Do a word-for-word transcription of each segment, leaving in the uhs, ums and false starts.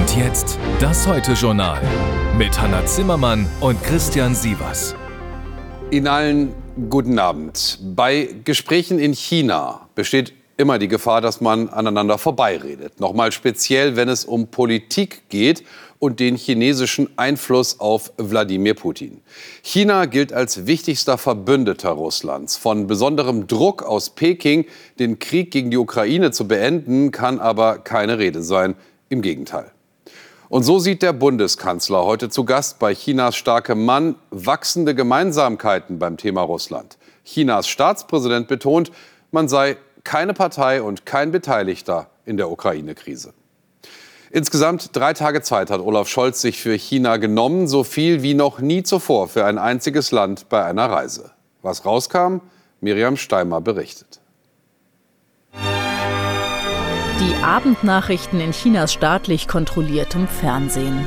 Und jetzt das Heute-Journal mit Hanna Zimmermann und Christian Sievers. Ihnen allen guten Abend. Bei Gesprächen in China besteht immer die Gefahr, dass man aneinander vorbeiredet. Nochmal speziell, wenn es um Politik geht und den chinesischen Einfluss auf Wladimir Putin. China gilt als wichtigster Verbündeter Russlands. Von besonderem Druck aus Peking, den Krieg gegen die Ukraine zu beenden, kann aber keine Rede sein. Im Gegenteil. Und so sieht der Bundeskanzler, heute zu Gast bei Chinas starkem Mann, wachsende Gemeinsamkeiten beim Thema Russland. Chinas Staatspräsident betont, man sei keine Partei und kein Beteiligter in der Ukraine-Krise. Insgesamt drei Tage Zeit hat Olaf Scholz sich für China genommen, so viel wie noch nie zuvor für ein einziges Land bei einer Reise. Was rauskam? Miriam Steimer berichtet. Die Abendnachrichten in Chinas staatlich kontrolliertem Fernsehen.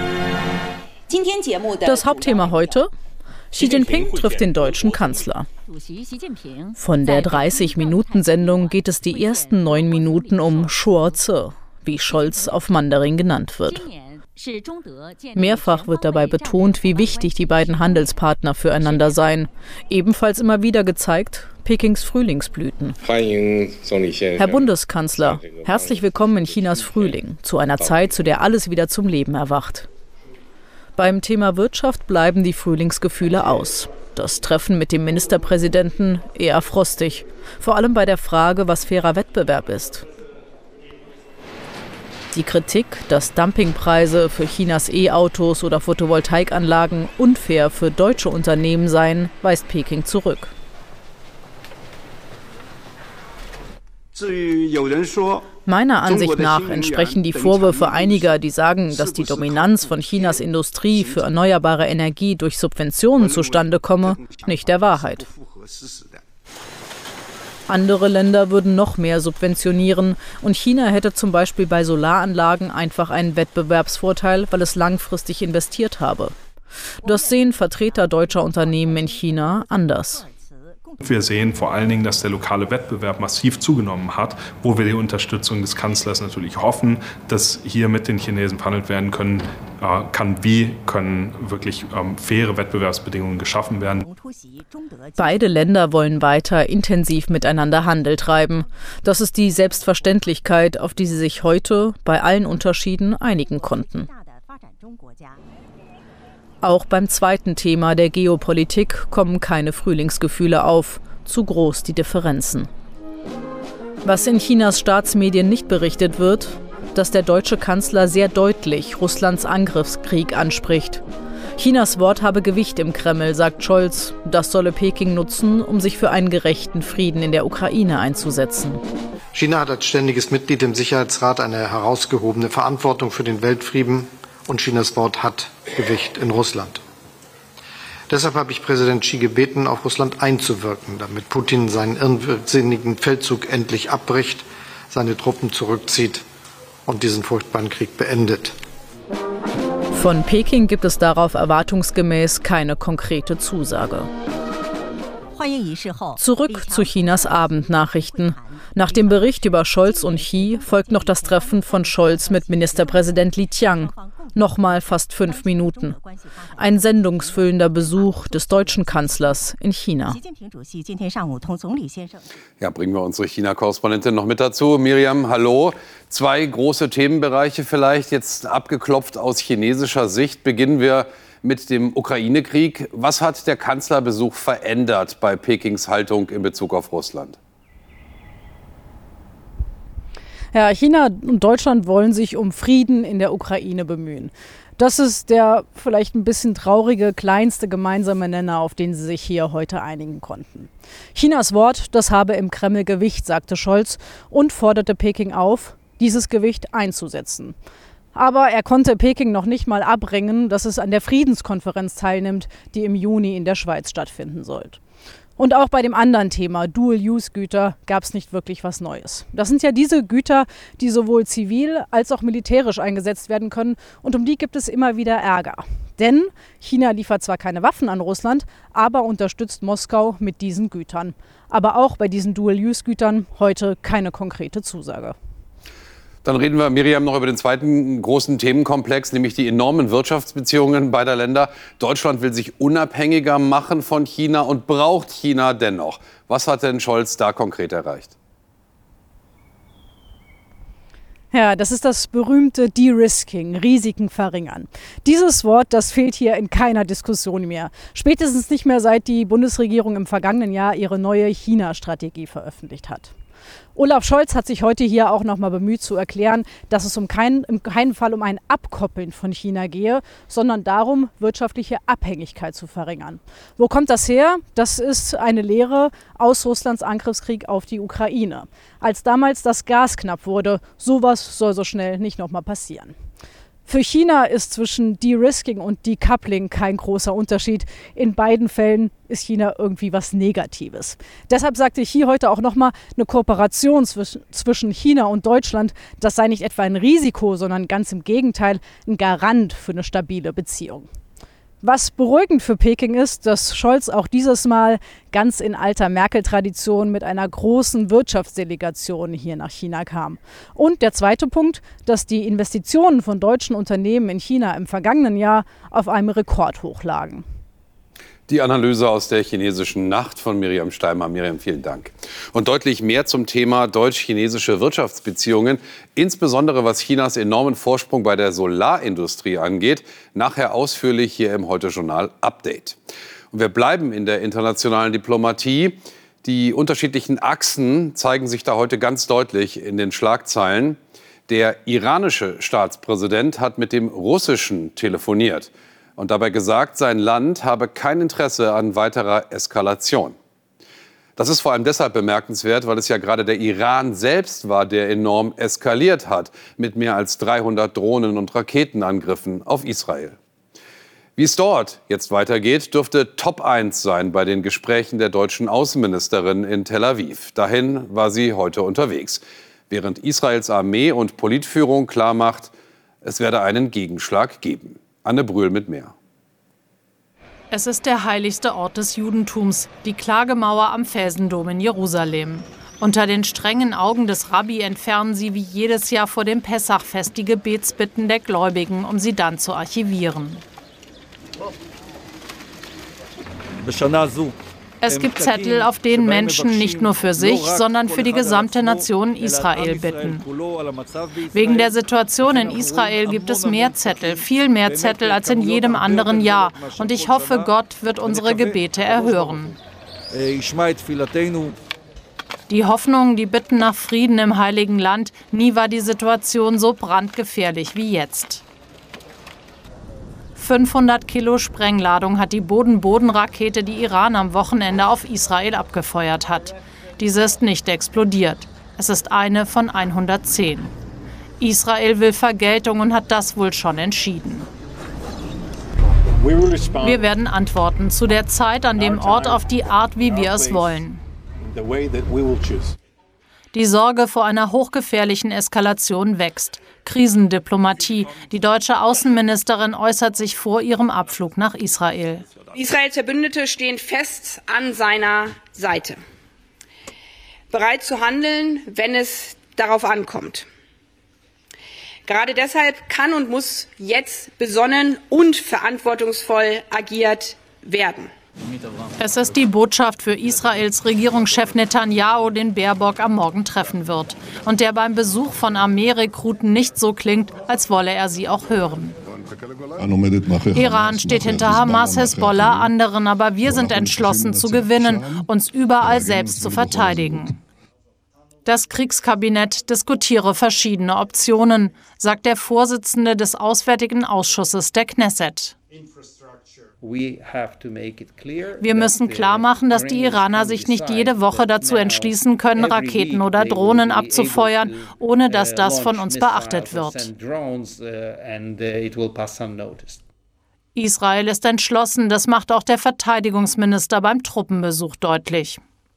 Das Hauptthema heute: Xi Jinping trifft den deutschen Kanzler. Von der dreißig-Minuten-Sendung geht es die ersten neun Minuten um Shuozi, wie Scholz auf Mandarin genannt wird. Mehrfach wird dabei betont, wie wichtig die beiden Handelspartner füreinander seien. Ebenfalls immer wieder gezeigt Pekings Frühlingsblüten. Herr Bundeskanzler, herzlich willkommen in Chinas Frühling, zu einer Zeit, zu der alles wieder zum Leben erwacht. Beim Thema Wirtschaft bleiben die Frühlingsgefühle aus. Das Treffen mit dem Ministerpräsidenten eher frostig, vor allem bei der Frage, was fairer Wettbewerb ist. Die Kritik, dass Dumpingpreise für Chinas E-Autos oder Photovoltaikanlagen unfair für deutsche Unternehmen seien, weist Peking zurück. Meiner Ansicht nach entsprechen die Vorwürfe einiger, die sagen, dass die Dominanz von Chinas Industrie für erneuerbare Energie durch Subventionen zustande komme, nicht der Wahrheit. Andere Länder würden noch mehr subventionieren und China hätte zum Beispiel bei Solaranlagen einfach einen Wettbewerbsvorteil, weil es langfristig investiert habe. Das sehen Vertreter deutscher Unternehmen in China anders. Wir sehen vor allen Dingen, dass der lokale Wettbewerb massiv zugenommen hat, wo wir die Unterstützung des Kanzlers natürlich hoffen, dass hier mit den Chinesen verhandelt werden können, äh, kann, wie können wirklich ähm, faire Wettbewerbsbedingungen geschaffen werden. Beide Länder wollen weiter intensiv miteinander Handel treiben. Das ist die Selbstverständlichkeit, auf die sie sich heute bei allen Unterschieden einigen konnten. Auch beim zweiten Thema der Geopolitik kommen keine Frühlingsgefühle auf. Zu groß die Differenzen. Was in Chinas Staatsmedien nicht berichtet wird, dass der deutsche Kanzler sehr deutlich Russlands Angriffskrieg anspricht. Chinas Wort habe Gewicht im Kreml, sagt Scholz. Das solle Peking nutzen, um sich für einen gerechten Frieden in der Ukraine einzusetzen. China hat als ständiges Mitglied im Sicherheitsrat eine herausgehobene Verantwortung für den Weltfrieden. Und Chinas Wort hat Gewicht in Russland. Deshalb habe ich Präsident Xi gebeten, auf Russland einzuwirken, damit Putin seinen irrsinnigen Feldzug endlich abbricht, seine Truppen zurückzieht und diesen furchtbaren Krieg beendet. Von Peking gibt es darauf erwartungsgemäß keine konkrete Zusage. Zurück zu Chinas Abendnachrichten. Nach dem Bericht über Scholz und Xi folgt noch das Treffen von Scholz mit Ministerpräsident Li Qiang. Nochmal fast fünf Minuten. Ein sendungsfüllender Besuch des deutschen Kanzlers in China. Ja, bringen wir unsere China-Korrespondentin noch mit dazu. Miriam, hallo. Zwei große Themenbereiche vielleicht, jetzt abgeklopft aus chinesischer Sicht. Beginnen wir mit dem Ukraine-Krieg. Was hat der Kanzlerbesuch verändert bei Pekings Haltung in Bezug auf Russland? Ja, China und Deutschland wollen sich um Frieden in der Ukraine bemühen. Das ist der vielleicht ein bisschen traurige, kleinste gemeinsame Nenner, auf den sie sich hier heute einigen konnten. Chinas Wort, das habe im Kreml Gewicht, sagte Scholz und forderte Peking auf, dieses Gewicht einzusetzen. Aber er konnte Peking noch nicht mal abringen, dass es an der Friedenskonferenz teilnimmt, die im Juni in der Schweiz stattfinden soll. Und auch bei dem anderen Thema, Dual-Use-Güter, gab es nicht wirklich was Neues. Das sind ja diese Güter, die sowohl zivil als auch militärisch eingesetzt werden können. Und um die gibt es immer wieder Ärger. Denn China liefert zwar keine Waffen an Russland, aber unterstützt Moskau mit diesen Gütern. Aber auch bei diesen Dual-Use-Gütern heute keine konkrete Zusage. Dann reden wir, Miriam, noch über den zweiten großen Themenkomplex, nämlich die enormen Wirtschaftsbeziehungen beider Länder. Deutschland will sich unabhängiger machen von China und braucht China dennoch. Was hat denn Scholz da konkret erreicht? Ja, das ist das berühmte De-Risking, Risiken verringern. Dieses Wort, das fehlt hier in keiner Diskussion mehr. Spätestens nicht mehr, seit die Bundesregierung im vergangenen Jahr ihre neue China-Strategie veröffentlicht hat. Olaf Scholz hat sich heute hier auch noch mal bemüht zu erklären, dass es um keinen, in keinem Fall um ein Abkoppeln von China gehe, sondern darum, wirtschaftliche Abhängigkeit zu verringern. Wo kommt das her? Das ist eine Lehre aus Russlands Angriffskrieg auf die Ukraine. Als damals das Gas knapp wurde, sowas soll so schnell nicht noch mal passieren. Für China ist zwischen De-Risking und Decoupling kein großer Unterschied. In beiden Fällen ist China irgendwie was Negatives. Deshalb sagte Xi heute auch nochmal, eine Kooperation zwischen China und Deutschland, das sei nicht etwa ein Risiko, sondern ganz im Gegenteil ein Garant für eine stabile Beziehung. Was beruhigend für Peking ist, dass Scholz auch dieses Mal ganz in alter Merkel-Tradition mit einer großen Wirtschaftsdelegation hier nach China kam. Und der zweite Punkt, dass die Investitionen von deutschen Unternehmen in China im vergangenen Jahr auf einem Rekordhoch lagen. Die Analyse aus der chinesischen Nacht von Miriam Steimer. Miriam, vielen Dank. Und deutlich mehr zum Thema deutsch-chinesische Wirtschaftsbeziehungen, insbesondere was Chinas enormen Vorsprung bei der Solarindustrie angeht, nachher ausführlich hier im Heute-Journal Update. Und wir bleiben in der internationalen Diplomatie. Die unterschiedlichen Achsen zeigen sich da heute ganz deutlich in den Schlagzeilen. Der iranische Staatspräsident hat mit dem russischen telefoniert und dabei gesagt, sein Land habe kein Interesse an weiterer Eskalation. Das ist vor allem deshalb bemerkenswert, weil es ja gerade der Iran selbst war, der enorm eskaliert hat mit mehr als dreihundert Drohnen- und Raketenangriffen auf Israel. Wie es dort jetzt weitergeht, dürfte Top eins sein bei den Gesprächen der deutschen Außenministerin in Tel Aviv. Dahin war sie heute unterwegs, während Israels Armee und Politführung klarmacht, es werde einen Gegenschlag geben. Anne Brühl mit mehr. Es ist der heiligste Ort des Judentums, die Klagemauer am Felsendom in Jerusalem. Unter den strengen Augen des Rabbi entfernen sie wie jedes Jahr vor dem Pessachfest die Gebetsbitten der Gläubigen, um sie dann zu archivieren. Es gibt Zettel, auf denen Menschen nicht nur für sich, sondern für die gesamte Nation Israel bitten. Wegen der Situation in Israel gibt es mehr Zettel, viel mehr Zettel als in jedem anderen Jahr. Und ich hoffe, Gott wird unsere Gebete erhören. Die Hoffnung, die Bitten nach Frieden im Heiligen Land, nie war die Situation so brandgefährlich wie jetzt. fünfhundert Kilo Sprengladung hat die Boden-Boden-Rakete, die Iran am Wochenende auf Israel abgefeuert hat. Diese ist nicht explodiert. Es ist eine von hundertzehn. Israel will Vergeltung und hat das wohl schon entschieden. Wir werden antworten, zu der Zeit, an dem Ort, auf die Art, wie wir es wollen. Die Sorge vor einer hochgefährlichen Eskalation wächst. Krisendiplomatie. Die deutsche Außenministerin äußert sich vor ihrem Abflug nach Israel. Israels Verbündete stehen fest an seiner Seite, bereit zu handeln, wenn es darauf ankommt. Gerade deshalb kann und muss jetzt besonnen und verantwortungsvoll agiert werden. Es ist die Botschaft für Israels Regierungschef Netanyahu, den Baerbock am Morgen treffen wird. Und der beim Besuch von Armeerekruten nicht so klingt, als wolle er sie auch hören. Iran steht hinter Hamas, Hezbollah, anderen, aber wir sind entschlossen zu gewinnen, uns überall selbst zu verteidigen. Das Kriegskabinett diskutiere verschiedene Optionen, sagt der Vorsitzende des Auswärtigen Ausschusses der Knesset. Wir müssen klarmachen, dass die Iraner sich nicht jede Woche dazu entschließen können, Raketen oder Drohnen abzufeuern, ohne dass das von uns beachtet wird. Israel ist entschlossen, das macht auch der Verteidigungsminister beim Truppenbesuch deutlich.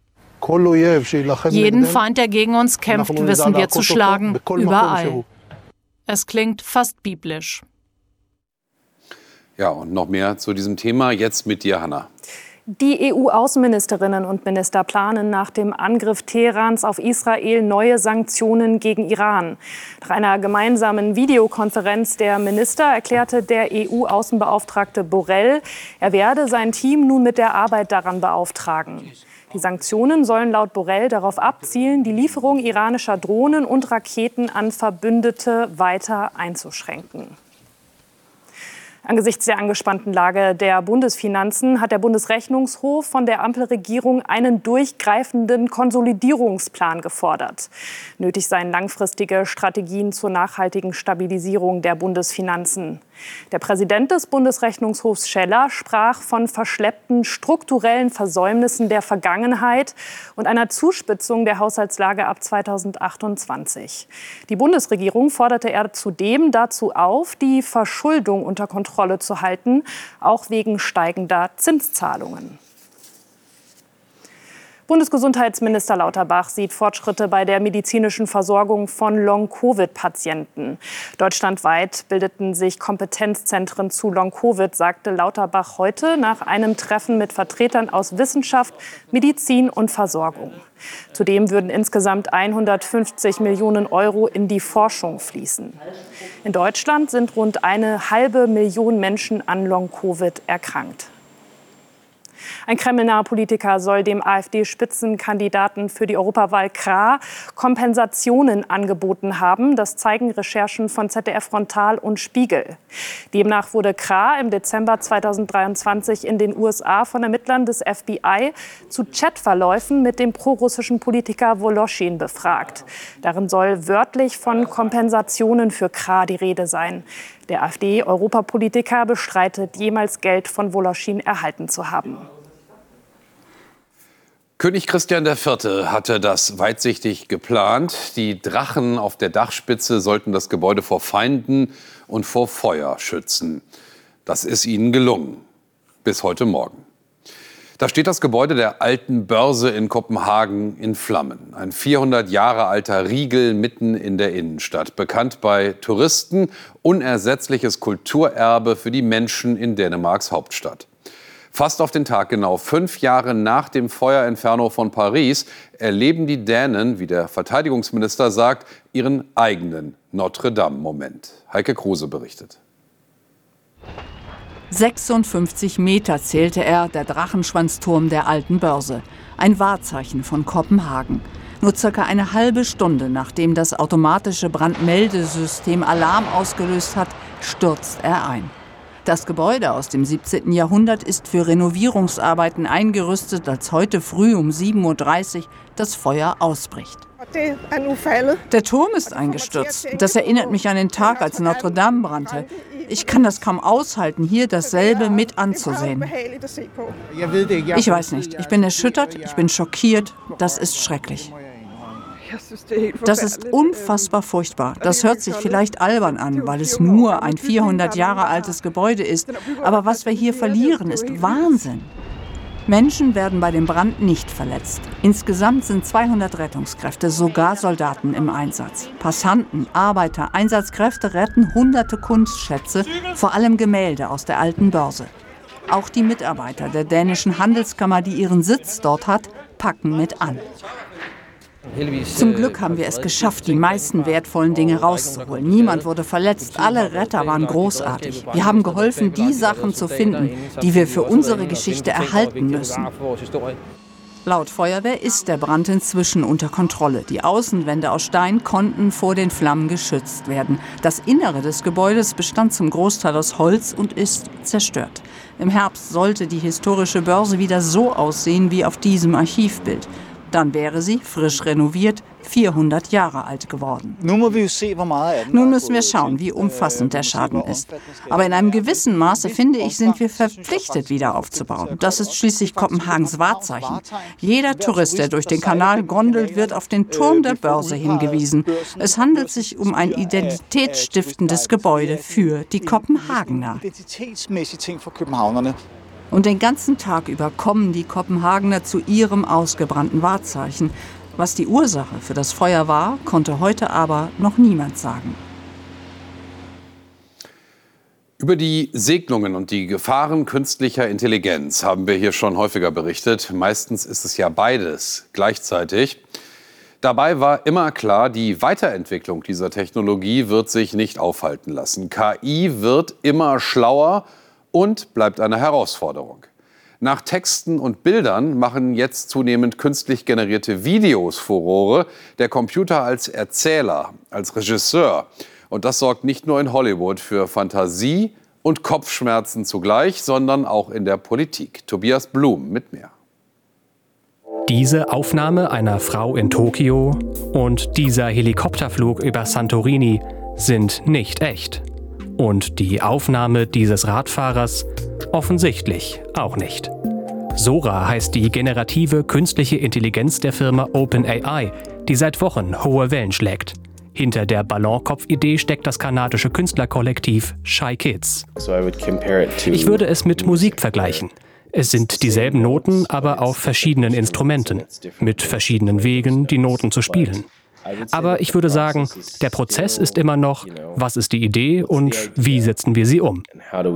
Jeden Feind, der gegen uns kämpft, wissen wir zu schlagen, überall. Es klingt fast biblisch. Ja, und noch mehr zu diesem Thema jetzt mit dir, Hanna. Die E U-Außenministerinnen und Minister planen nach dem Angriff Teherans auf Israel neue Sanktionen gegen Iran. Nach einer gemeinsamen Videokonferenz der Minister erklärte der E U-Außenbeauftragte Borrell, er werde sein Team nun mit der Arbeit daran beauftragen. Die Sanktionen sollen laut Borrell darauf abzielen, die Lieferung iranischer Drohnen und Raketen an Verbündete weiter einzuschränken. Angesichts der angespannten Lage der Bundesfinanzen hat der Bundesrechnungshof von der Ampelregierung einen durchgreifenden Konsolidierungsplan gefordert. Nötig seien langfristige Strategien zur nachhaltigen Stabilisierung der Bundesfinanzen. Der Präsident des Bundesrechnungshofs Scheller sprach von verschleppten strukturellen Versäumnissen der Vergangenheit und einer Zuspitzung der Haushaltslage ab zweitausendachtundzwanzig. Die Bundesregierung forderte er zudem dazu auf, die Verschuldung unter Kontrolle zu halten, auch wegen steigender Zinszahlungen. Bundesgesundheitsminister Lauterbach sieht Fortschritte bei der medizinischen Versorgung von Long-Covid-Patienten. Deutschlandweit bildeten sich Kompetenzzentren zu Long-Covid, sagte Lauterbach heute nach einem Treffen mit Vertretern aus Wissenschaft, Medizin und Versorgung. Zudem würden insgesamt hundertfünfzig Millionen Euro in die Forschung fließen. In Deutschland sind rund eine halbe Million Menschen an Long-Covid erkrankt. Ein Kremlner Politiker soll dem AfD-Spitzenkandidaten für die Europawahl Krah Kompensationen angeboten haben. Das zeigen Recherchen von Z D F Frontal und Spiegel. Demnach wurde Krah im Dezember zweitausenddreiundzwanzig in den U S A von Ermittlern des F B I zu Chatverläufen mit dem prorussischen Politiker Woloschin befragt. Darin soll wörtlich von Kompensationen für Krah die Rede sein. Der AfD-Europapolitiker bestreitet, jemals Geld von Woloschin erhalten zu haben. König Christian der Vierte hatte das weitsichtig geplant. Die Drachen auf der Dachspitze sollten das Gebäude vor Feinden und vor Feuer schützen. Das ist ihnen gelungen. Bis heute Morgen. Da steht das Gebäude der Alten Börse in Kopenhagen in Flammen. Ein vierhundert Jahre alter Riegel mitten in der Innenstadt. Bekannt bei Touristen, unersetzliches Kulturerbe für die Menschen in Dänemarks Hauptstadt. Fast auf den Tag genau fünf Jahre nach dem Feuerinferno von Paris erleben die Dänen, wie der Verteidigungsminister sagt, ihren eigenen Notre-Dame-Moment. Heike Kruse berichtet. sechsundfünfzig Meter zählte er, der Drachenschwanzturm der Alten Börse. Ein Wahrzeichen von Kopenhagen. Nur circa eine halbe Stunde nachdem das automatische Brandmeldesystem Alarm ausgelöst hat, stürzt er ein. Das Gebäude aus dem siebzehnten Jahrhundert ist für Renovierungsarbeiten eingerüstet, als heute früh um sieben Uhr dreißig das Feuer ausbricht. Der Turm ist eingestürzt. Das erinnert mich an den Tag, als Notre Dame brannte. Ich kann das kaum aushalten, hier dasselbe mit anzusehen. Ich weiß nicht. Ich bin erschüttert, ich bin schockiert. Das ist schrecklich. Das ist unfassbar furchtbar. Das hört sich vielleicht albern an, weil es nur ein vierhundert Jahre altes Gebäude ist. Aber was wir hier verlieren, ist Wahnsinn. Menschen werden bei dem Brand nicht verletzt. Insgesamt sind zweihundert Rettungskräfte, sogar Soldaten im Einsatz. Passanten, Arbeiter, Einsatzkräfte retten hunderte Kunstschätze, vor allem Gemälde aus der Alten Börse. Auch die Mitarbeiter der dänischen Handelskammer, die ihren Sitz dort hat, packen mit an. Zum Glück haben wir es geschafft, die meisten wertvollen Dinge rauszuholen. Niemand wurde verletzt, alle Retter waren großartig. Wir haben geholfen, die Sachen zu finden, die wir für unsere Geschichte erhalten müssen. Laut Feuerwehr ist der Brand inzwischen unter Kontrolle. Die Außenwände aus Stein konnten vor den Flammen geschützt werden. Das Innere des Gebäudes bestand zum Großteil aus Holz und ist zerstört. Im Herbst sollte die historische Börse wieder so aussehen wie auf diesem Archivbild. Dann wäre sie, frisch renoviert, vierhundert Jahre alt geworden. Nun müssen wir schauen, wie umfassend der Schaden ist. Aber in einem gewissen Maße, finde ich, sind wir verpflichtet, wieder aufzubauen. Das ist schließlich Kopenhagens Wahrzeichen. Jeder Tourist, der durch den Kanal gondelt, wird auf den Turm der Börse hingewiesen. Es handelt sich um ein identitätsstiftendes Gebäude für die Kopenhagener. Und den ganzen Tag über kommen die Kopenhagener zu ihrem ausgebrannten Wahrzeichen. Was die Ursache für das Feuer war, konnte heute aber noch niemand sagen. Über die Segnungen und die Gefahren künstlicher Intelligenz haben wir hier schon häufiger berichtet. Meistens ist es ja beides gleichzeitig. Dabei war immer klar, die Weiterentwicklung dieser Technologie wird sich nicht aufhalten lassen. K I wird immer schlauer und bleibt eine Herausforderung. Nach Texten und Bildern machen jetzt zunehmend künstlich generierte Videos Furore. Der Computer als Erzähler, als Regisseur. Und das sorgt nicht nur in Hollywood für Fantasie und Kopfschmerzen zugleich, sondern auch in der Politik. Tobias Blum mit mehr. Diese Aufnahme einer Frau in Tokio und dieser Helikopterflug über Santorini sind nicht echt. Und die Aufnahme dieses Radfahrers offensichtlich auch nicht. Sora heißt die generative künstliche Intelligenz der Firma OpenAI, die seit Wochen hohe Wellen schlägt. Hinter der Ballonkopf-Idee steckt das kanadische Künstlerkollektiv Shy Kids. Ich würde es mit Musik vergleichen. Es sind dieselben Noten, aber auf verschiedenen Instrumenten, mit verschiedenen Wegen, die Noten zu spielen. Aber ich würde sagen, der Prozess ist immer noch, was ist die Idee und wie setzen wir sie um?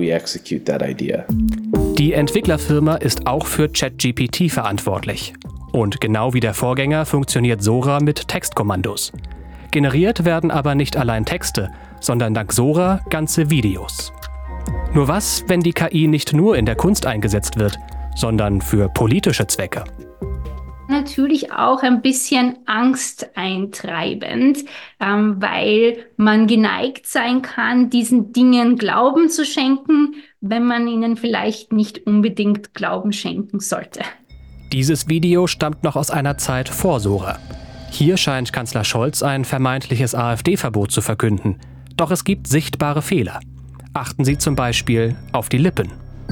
Die Entwicklerfirma ist auch für ChatGPT verantwortlich. Und genau wie der Vorgänger funktioniert Sora mit Textkommandos. Generiert werden aber nicht allein Texte, sondern dank Sora ganze Videos. Nur was, wenn die K I nicht nur in der Kunst eingesetzt wird, sondern für politische Zwecke? Natürlich auch ein bisschen angsteintreibend, ähm, weil man geneigt sein kann, diesen Dingen Glauben zu schenken, wenn man ihnen vielleicht nicht unbedingt Glauben schenken sollte. Dieses Video stammt noch aus einer Zeit vor Sora. Hier scheint Kanzler Scholz ein vermeintliches AfD-Verbot zu verkünden. Doch es gibt sichtbare Fehler. Achten Sie zum Beispiel auf die Lippen.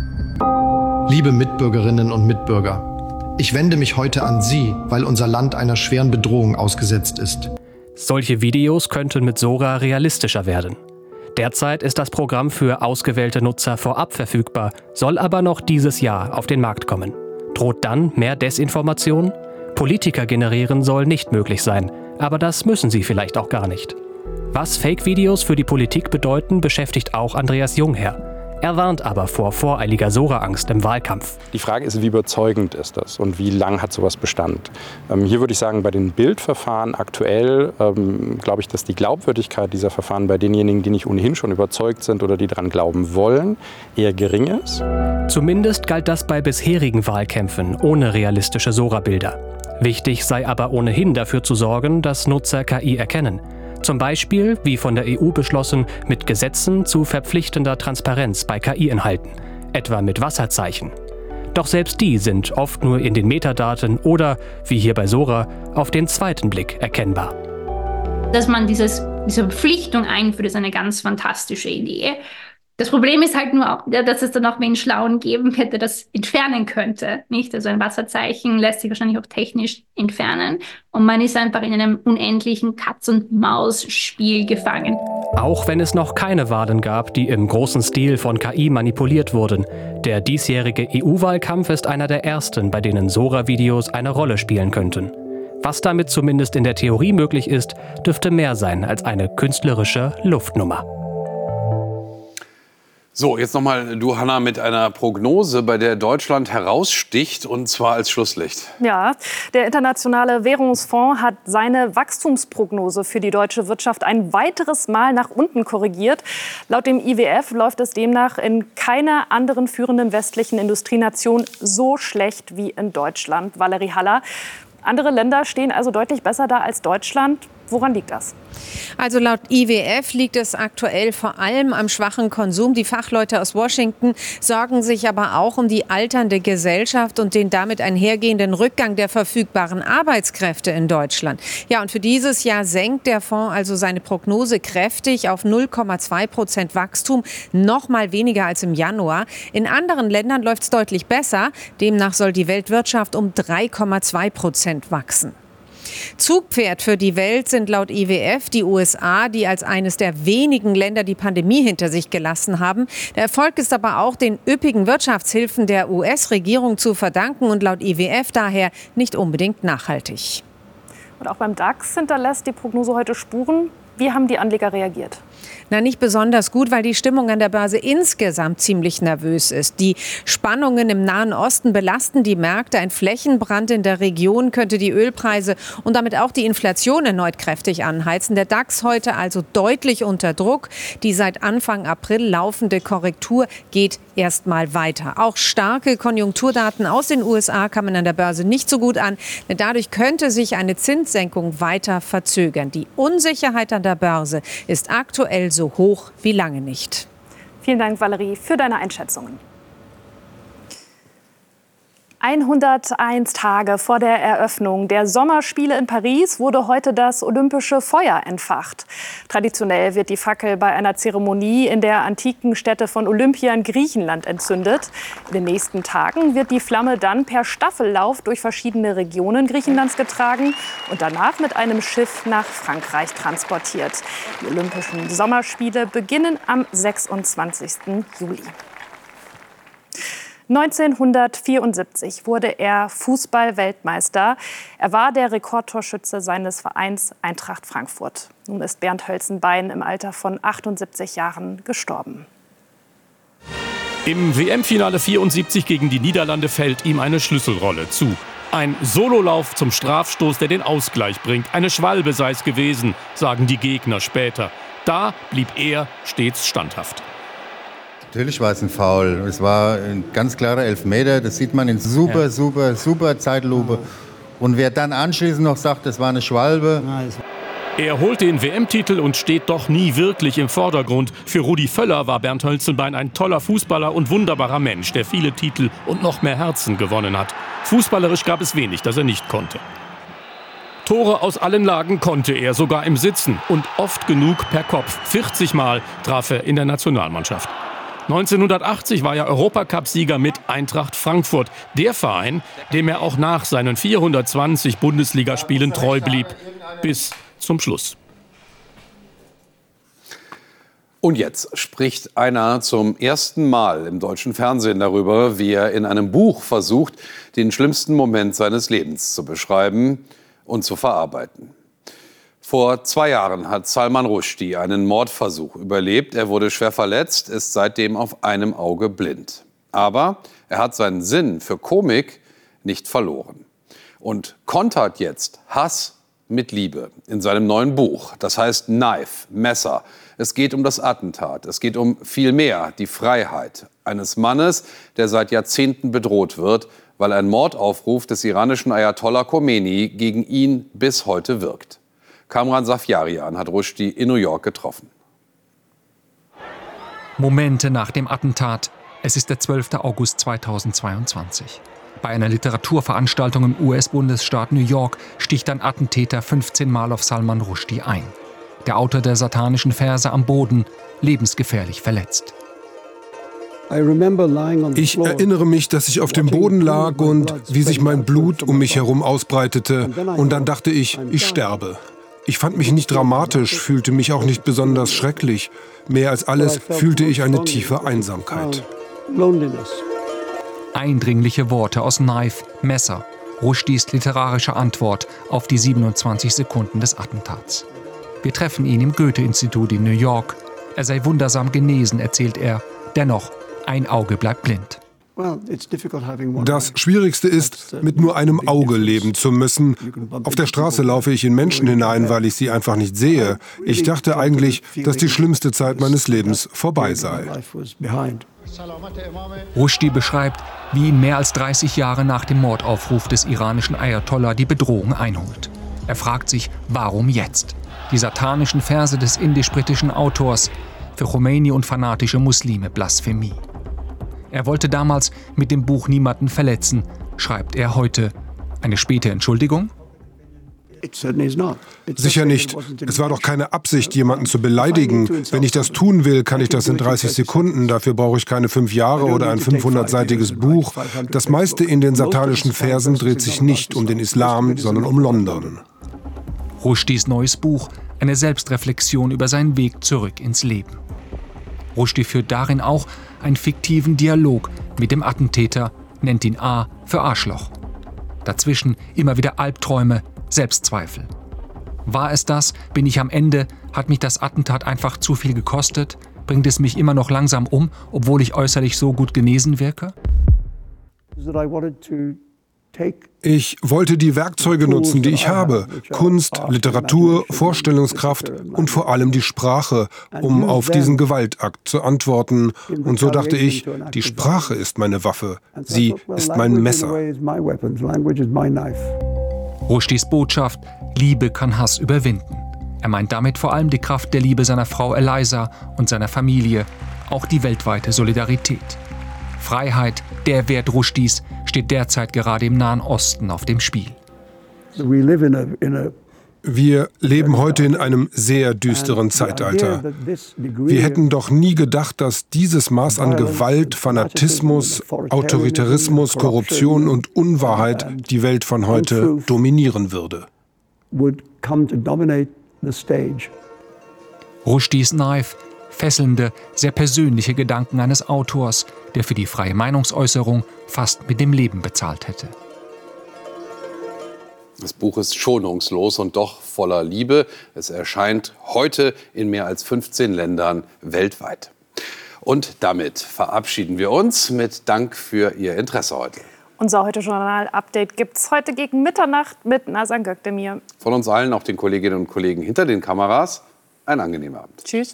Liebe Mitbürgerinnen und Mitbürger, ich wende mich heute an Sie, weil unser Land einer schweren Bedrohung ausgesetzt ist. Solche Videos könnten mit Sora realistischer werden. Derzeit ist das Programm für ausgewählte Nutzer vorab verfügbar, soll aber noch dieses Jahr auf den Markt kommen. Droht dann mehr Desinformation? Politiker generieren soll nicht möglich sein, aber das müssen sie vielleicht auch gar nicht. Was Fake-Videos für die Politik bedeuten, beschäftigt auch Andreas Jungherr. Er warnt aber vor voreiliger Sora-Angst im Wahlkampf. Die Frage ist, wie überzeugend ist das und wie lang hat sowas Bestand? Ähm, hier würde ich sagen, bei den Bildverfahren aktuell ähm, glaube ich, dass die Glaubwürdigkeit dieser Verfahren bei denjenigen, die nicht ohnehin schon überzeugt sind oder die daran glauben wollen, eher gering ist. Zumindest galt das bei bisherigen Wahlkämpfen ohne realistische Sora-Bilder. Wichtig sei aber ohnehin dafür zu sorgen, dass Nutzer K I erkennen. Zum Beispiel, wie von der E U beschlossen, mit Gesetzen zu verpflichtender Transparenz bei K I-Inhalten, etwa mit Wasserzeichen. Doch selbst die sind oft nur in den Metadaten oder, wie hier bei Sora, auf den zweiten Blick erkennbar. Dass man dieses, diese Verpflichtung einführt, ist eine ganz fantastische Idee. Das Problem ist halt nur auch, dass es dann auch wen Schlauen geben wird, der das entfernen könnte, nicht? Also ein Wasserzeichen lässt sich wahrscheinlich auch technisch entfernen und man ist einfach in einem unendlichen Katz-und-Maus-Spiel gefangen. Auch wenn es noch keine Wahlen gab, die im großen Stil von K I manipuliert wurden. Der diesjährige E U-Wahlkampf ist einer der ersten, bei denen Sora-Videos eine Rolle spielen könnten. Was damit zumindest in der Theorie möglich ist, dürfte mehr sein als eine künstlerische Luftnummer. So, jetzt nochmal du, Hanna, mit einer Prognose, bei der Deutschland heraussticht, und zwar als Schlusslicht. Ja, der Internationale Währungsfonds hat seine Wachstumsprognose für die deutsche Wirtschaft ein weiteres Mal nach unten korrigiert. Laut dem I W F läuft es demnach in keiner anderen führenden westlichen Industrienation so schlecht wie in Deutschland. Valerie Haller, andere Länder stehen also deutlich besser da als Deutschland. Woran liegt das? Also laut I W F liegt es aktuell vor allem am schwachen Konsum. Die Fachleute aus Washington sorgen sich aber auch um die alternde Gesellschaft und den damit einhergehenden Rückgang der verfügbaren Arbeitskräfte in Deutschland. Ja, und für dieses Jahr senkt der Fonds also seine Prognose kräftig auf null Komma zwei Prozent Wachstum, noch mal weniger als im Januar. In anderen Ländern läuft es deutlich besser. Demnach soll die Weltwirtschaft um drei Komma zwei Prozent wachsen. Zugpferd für die Welt sind laut I W F die U S A, die als eines der wenigen Länder die Pandemie hinter sich gelassen haben. Der Erfolg ist aber auch den üppigen Wirtschaftshilfen der U S-Regierung zu verdanken und laut I W F daher nicht unbedingt nachhaltig. Und auch beim DAX hinterlässt die Prognose heute Spuren. Wie haben die Anleger reagiert? Na, nicht besonders gut, weil die Stimmung an der Börse insgesamt ziemlich nervös ist. Die Spannungen im Nahen Osten belasten die Märkte. Ein Flächenbrand in der Region könnte die Ölpreise und damit auch die Inflation erneut kräftig anheizen. Der DAX heute also deutlich unter Druck. Die seit Anfang April laufende Korrektur geht erstmal weiter. Auch starke Konjunkturdaten aus den U S A kamen an der Börse nicht so gut an. Denn dadurch könnte sich eine Zinssenkung weiter verzögern. Die Unsicherheit an der Börse ist aktuell so hoch wie lange nicht. Vielen Dank, Valerie, für deine Einschätzungen. hunderteins Tage vor der Eröffnung der Sommerspiele in Paris wurde heute das olympische Feuer entfacht. Traditionell wird die Fackel bei einer Zeremonie in der antiken Stätte von Olympia in Griechenland entzündet. In den nächsten Tagen wird die Flamme dann per Staffellauf durch verschiedene Regionen Griechenlands getragen und danach mit einem Schiff nach Frankreich transportiert. Die Olympischen Sommerspiele beginnen am sechsundzwanzigsten Juli. neunzehnhundertvierundsiebzig wurde er Fußball-Weltmeister. Er war der Rekordtorschütze seines Vereins Eintracht Frankfurt. Nun ist Bernd Hölzenbein im Alter von achtundsiebzig Jahren gestorben. Im W M-Finale vierundsiebzig gegen die Niederlande fällt ihm eine Schlüsselrolle zu. Ein Sololauf zum Strafstoß, der den Ausgleich bringt. Eine Schwalbe sei es gewesen, sagen die Gegner später. Da blieb er stets standhaft. Natürlich war es ein Foul. Es war ein ganz klarer Elfmeter. Das sieht man in super, ja. super, super Zeitlupe. Und wer dann anschließend noch sagt, das war eine Schwalbe. Er holt den W M-Titel und steht doch nie wirklich im Vordergrund. Für Rudi Völler war Bernd Hölzenbein ein toller Fußballer und wunderbarer Mensch, der viele Titel und noch mehr Herzen gewonnen hat. Fußballerisch gab es wenig, das er nicht konnte. Tore aus allen Lagen konnte er, sogar im Sitzen. Und oft genug per Kopf. vierzig Mal traf er in der Nationalmannschaft. neunzehnhundertachtzig war er Europacup-Sieger mit Eintracht Frankfurt. Der Verein, dem er auch nach seinen vierhundertzwanzig Bundesligaspielen treu blieb. Bis zum Schluss. Und jetzt spricht einer zum ersten Mal im deutschen Fernsehen darüber, wie er in einem Buch versucht, den schlimmsten Moment seines Lebens zu beschreiben und zu verarbeiten. Vor zwei Jahren hat Salman Rushdie einen Mordversuch überlebt. Er wurde schwer verletzt, ist seitdem auf einem Auge blind. Aber er hat seinen Sinn für Komik nicht verloren und kontert jetzt Hass mit Liebe in seinem neuen Buch. Das heißt Knife, Messer. Es geht um das Attentat. Es geht um viel mehr, die Freiheit eines Mannes, der seit Jahrzehnten bedroht wird, weil ein Mordaufruf des iranischen Ayatollah Khomeini gegen ihn bis heute wirkt. Kamran Safjarian hat Rushdie in New York getroffen. Momente nach dem Attentat. Es ist der zwölfte August zweitausendzweiundzwanzig. Bei einer Literaturveranstaltung im U S-Bundesstaat New York sticht ein Attentäter fünfzehn Mal auf Salman Rushdie ein. Der Autor der satanischen Verse am Boden, lebensgefährlich verletzt. Ich erinnere mich, dass ich auf dem Boden lag und wie sich mein Blut um mich herum ausbreitete. Und dann dachte ich, ich sterbe. Ich fand mich nicht dramatisch, fühlte mich auch nicht besonders schrecklich. Mehr als alles fühlte ich eine tiefe Einsamkeit. Eindringliche Worte aus Knife, Messer. Rushdies literarische Antwort auf die siebenundzwanzig Sekunden des Attentats. Wir treffen ihn im Goethe-Institut in New York. Er sei wundersam genesen, erzählt er. Dennoch, ein Auge bleibt blind. Das Schwierigste ist, mit nur einem Auge leben zu müssen. Auf der Straße laufe ich in Menschen hinein, weil ich sie einfach nicht sehe. Ich dachte eigentlich, dass die schlimmste Zeit meines Lebens vorbei sei. Rushdie beschreibt, wie ihn mehr als dreißig Jahre nach dem Mordaufruf des iranischen Ayatollah die Bedrohung einholt. Er fragt sich, warum jetzt? Die satanischen Verse des indisch-britischen Autors, für Khomeini und fanatische Muslime Blasphemie. Er wollte damals mit dem Buch niemanden verletzen, schreibt er heute. Eine späte Entschuldigung? Sicher nicht. Es war doch keine Absicht, jemanden zu beleidigen. Wenn ich das tun will, kann ich das in dreißig Sekunden. Dafür brauche ich keine fünf Jahre oder ein fünfhundertseitiges Buch. Das meiste in den satanischen Versen dreht sich nicht um den Islam, sondern um London. Rushdies neues Buch, eine Selbstreflexion über seinen Weg zurück ins Leben. Rushdie führt darin auch einen fiktiven Dialog mit dem Attentäter, nennt ihn A für Arschloch. Dazwischen immer wieder Albträume, Selbstzweifel. War es das? Bin ich am Ende? Hat mich das Attentat einfach zu viel gekostet? Bringt es mich immer noch langsam um, obwohl ich äußerlich so gut genesen wirke? Ich wollte die Werkzeuge nutzen, die ich habe. Kunst, Literatur, Vorstellungskraft und vor allem die Sprache, um auf diesen Gewaltakt zu antworten. Und so dachte ich, die Sprache ist meine Waffe. Sie ist mein Messer. Rushdies Botschaft: Liebe kann Hass überwinden. Er meint damit vor allem die Kraft der Liebe seiner Frau Eliza und seiner Familie, auch die weltweite Solidarität. Freiheit, der Wert Rushdies, steht derzeit gerade im Nahen Osten auf dem Spiel. Wir leben heute in einem sehr düsteren Zeitalter. Wir hätten doch nie gedacht, dass dieses Maß an Gewalt, Fanatismus, Autoritarismus, Korruption und Unwahrheit die Welt von heute dominieren würde. Rushdies Knife, fesselnde, sehr persönliche Gedanken eines Autors, der für die freie Meinungsäußerung fast mit dem Leben bezahlt hätte. Das Buch ist schonungslos und doch voller Liebe. Es erscheint heute in mehr als fünfzehn Ländern weltweit. Und damit verabschieden wir uns mit Dank für Ihr Interesse heute. Unser Heute-Journal-Update gibt es heute gegen Mitternacht mit Nazan Gökdemir. Von uns allen, auch den Kolleginnen und Kollegen hinter den Kameras, einen angenehmen Abend. Tschüss.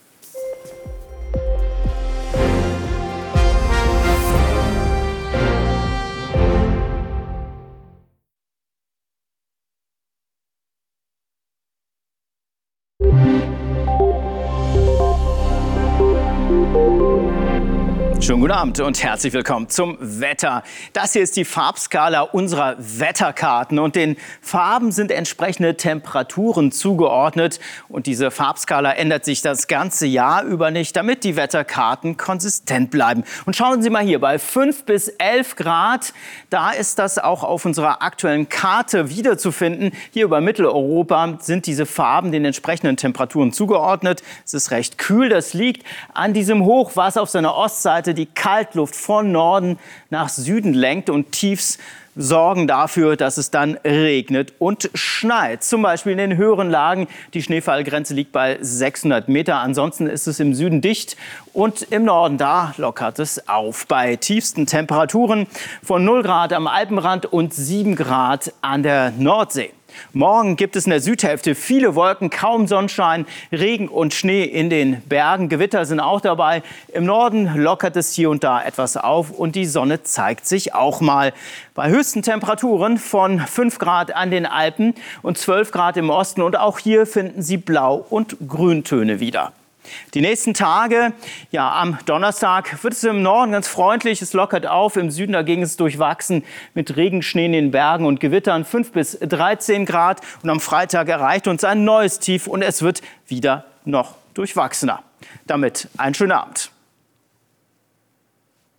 Schönen guten Abend und herzlich willkommen zum Wetter. Das hier ist die Farbskala unserer Wetterkarten und den Farben sind entsprechende Temperaturen zugeordnet. Und diese Farbskala ändert sich das ganze Jahr über nicht, damit die Wetterkarten konsistent bleiben. Und schauen Sie mal hier, bei fünf bis elf Grad, da ist das auch auf unserer aktuellen Karte wiederzufinden. Hier über Mitteleuropa sind diese Farben den entsprechenden Temperaturen zugeordnet. Es ist recht kühl, das liegt an diesem Hoch, was auf seiner Ostseite die Kaltluft von Norden nach Süden lenkt und Tiefs sorgen dafür, dass es dann regnet und schneit. Zum Beispiel in den höheren Lagen. Die Schneefallgrenze liegt bei sechshundert Meter. Ansonsten ist es im Süden dicht und im Norden, da lockert es auf. Bei tiefsten Temperaturen von null Grad am Alpenrand und sieben Grad an der Nordsee. Morgen gibt es in der Südhälfte viele Wolken, kaum Sonnenschein, Regen und Schnee in den Bergen. Gewitter sind auch dabei. Im Norden lockert es hier und da etwas auf und die Sonne zeigt sich auch mal. Bei höchsten Temperaturen von fünf Grad an den Alpen und zwölf Grad im Osten. Und auch hier finden Sie Blau- und Grüntöne wieder. Die nächsten Tage, ja, am Donnerstag wird es im Norden ganz freundlich, es lockert auf, im Süden dagegen ist es durchwachsen mit Regenschnee in den Bergen und Gewittern, fünf bis dreizehn Grad. Und am Freitag erreicht uns ein neues Tief und es wird wieder noch durchwachsener. Damit einen schönen Abend.